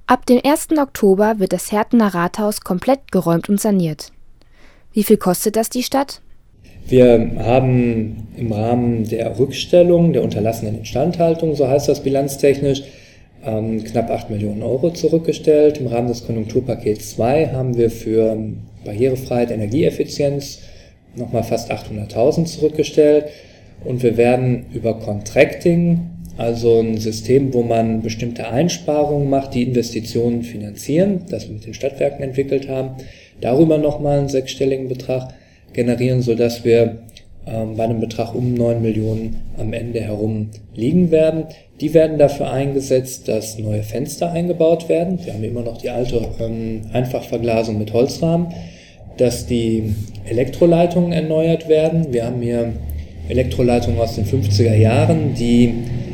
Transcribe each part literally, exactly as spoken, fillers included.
Ab dem ersten Oktober wird das Hertener Rathaus komplett geräumt und saniert. Wie viel kostet das die Stadt? Wir haben im Rahmen der Rückstellung, der unterlassenen Instandhaltung, so heißt das bilanztechnisch, ähm, knapp acht Millionen Euro zurückgestellt. Im Rahmen des Konjunkturpakets zwei haben wir für Barrierefreiheit, Energieeffizienz nochmal fast achthunderttausend zurückgestellt. Und wir werden über Contracting, also ein System, wo man bestimmte Einsparungen macht, die Investitionen finanzieren, das wir mit den Stadtwerken entwickelt haben, darüber nochmal einen sechsstelligen Betrag generieren, sodass wir ähm, bei einem Betrag um neun Millionen am Ende herum liegen werden. Die werden dafür eingesetzt, dass neue Fenster eingebaut werden. Wir haben immer noch die alte ähm, Einfachverglasung mit Holzrahmen, dass die Elektroleitungen erneuert werden. Wir haben hier Elektroleitungen aus den fünfziger Jahren, die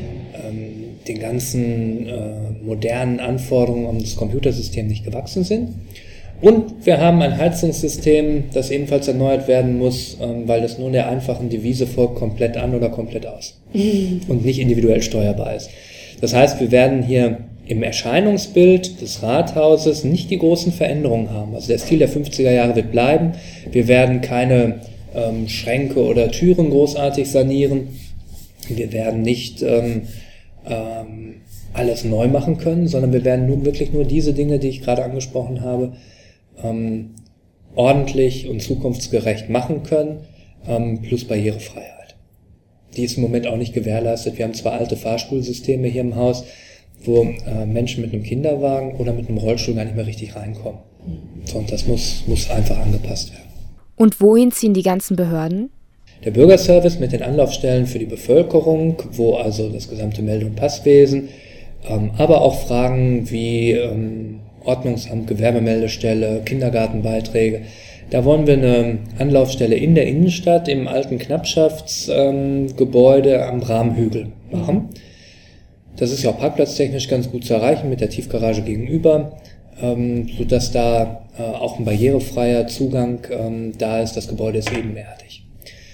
ähm, den ganzen äh, modernen Anforderungen an das Computersystem nicht gewachsen sind. Und wir haben ein Heizungssystem, das ebenfalls erneuert werden muss, ähm, weil das nur der einfachen Devise folgt, komplett an oder komplett aus und nicht individuell steuerbar ist. Das heißt, wir werden hier im Erscheinungsbild des Rathauses nicht die großen Veränderungen haben. Also der Stil der fünfziger Jahre wird bleiben. Wir werden keine ähm, Schränke oder Türen großartig sanieren. Wir werden nicht ähm, ähm, alles neu machen können, sondern wir werden nun wirklich nur diese Dinge, die ich gerade angesprochen habe, ähm, ordentlich und zukunftsgerecht machen können, ähm, plus Barrierefreiheit. Die ist im Moment auch nicht gewährleistet. Wir haben zwar alte Fahrstuhlsysteme hier im Haus, wo äh, Menschen mit einem Kinderwagen oder mit einem Rollstuhl gar nicht mehr richtig reinkommen. So, und das muss, muss einfach angepasst werden. Und wohin ziehen die ganzen Behörden? Der Bürgerservice mit den Anlaufstellen für die Bevölkerung, wo also das gesamte Melde- und Passwesen, ähm, aber auch Fragen wie ähm, Ordnungsamt, Gewerbemeldestelle, Kindergartenbeiträge. Da wollen wir eine Anlaufstelle in der Innenstadt im alten Knappschaftsgebäude ähm, am Bramhügel machen. Das ist ja auch parkplatztechnisch ganz gut zu erreichen mit der Tiefgarage gegenüber, ähm, sodass da äh, auch ein barrierefreier Zugang ähm, da ist. Das Gebäude ist ebenerdig.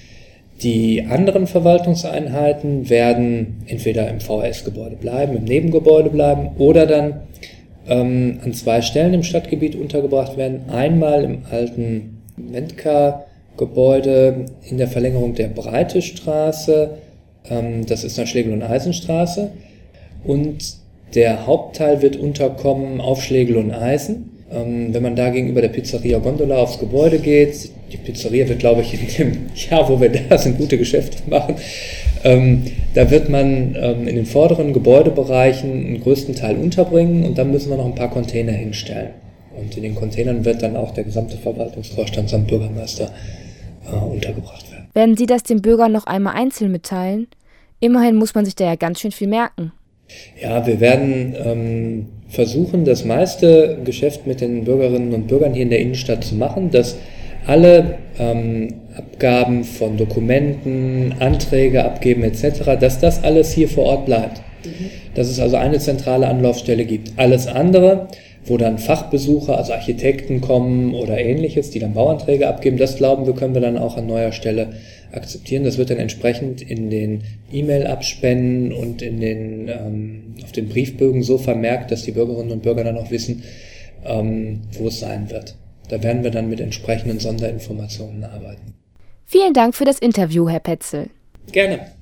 Die anderen Verwaltungseinheiten werden entweder im V H S-Gebäude bleiben, im Nebengebäude bleiben oder dann ähm, an zwei Stellen im Stadtgebiet untergebracht werden. Einmal im alten Wendka-Gebäude in der Verlängerung der Breitestraße, ähm, das ist dann Schlegel- und Eisenstraße. Und der Hauptteil wird unterkommen auf Schlegel und Eisen. Ähm, wenn man da gegenüber der Pizzeria Gondola aufs Gebäude geht, die Pizzeria wird, glaube ich, in dem Jahr, wo wir da sind, gute Geschäfte machen, ähm, da wird man ähm, in den vorderen Gebäudebereichen einen größten Teil unterbringen und dann müssen wir noch ein paar Container hinstellen. Und in den Containern wird dann auch der gesamte Verwaltungsvorstand samt Bürgermeister äh, untergebracht werden. Werden Sie das den Bürgern noch einmal einzeln mitteilen? Immerhin muss man sich da ja ganz schön viel merken. Ja, wir werden ähm, versuchen, das meiste Geschäft mit den Bürgerinnen und Bürgern hier in der Innenstadt zu machen, dass alle ähm, Abgaben von Dokumenten, Anträge abgeben et cetera, dass das alles hier vor Ort bleibt. Mhm. Dass es also eine zentrale Anlaufstelle gibt. Alles andere, wo dann Fachbesucher, also Architekten kommen oder ähnliches, die dann Bauanträge abgeben, das glauben wir, können wir dann auch an neuer Stelle akzeptieren. Das wird dann entsprechend in den E-Mail-Abspänen und in den, ähm, auf den Briefbögen so vermerkt, dass die Bürgerinnen und Bürger dann auch wissen, ähm, wo es sein wird. Da werden wir dann mit entsprechenden Sonderinformationen arbeiten. Vielen Dank für das Interview, Herr Petzel. Gerne.